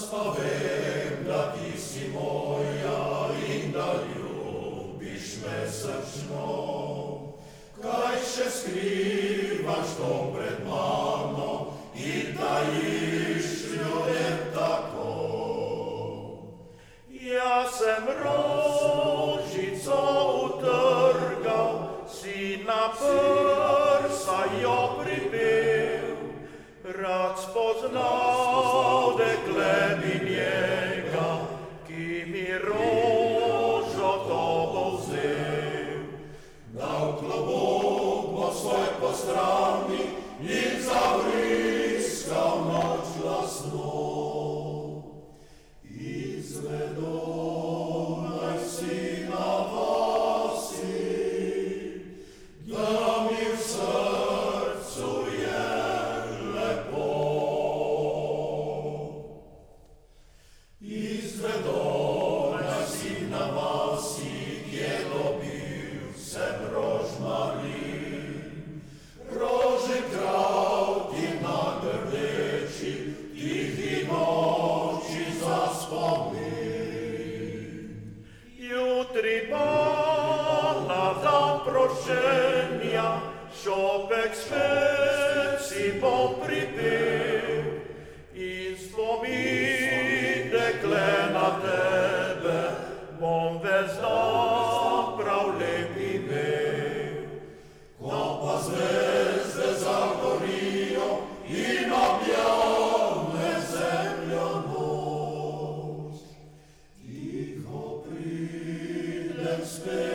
pa vem, da ti si moja in da ljubiš me srčno. Kaj še skrivaš to pred mano in tajiš ljudem tako? Jaz sem rožico utrgal, si na prsa jo pripel, rad spoznal dekle bi njega, ki mi rožo to bo vzel. Dal klobuk bo svoj po strani in zavriskal noč glasno. Izvedel naj si na vasi, da mi v srcu je lepo. Izvedel naj si na vasi, kje dobil sem rožmarin. Rože krav ti na grdeči, tihi noči za spomin. Jutri pa na dan prošenja, šopek spet si bom pripel. In spomin, dekle, na tebe bom ves dan prav lep imel. Ko pa zvezde zagorijo in objavne zemljo noč, tiho pridem spet.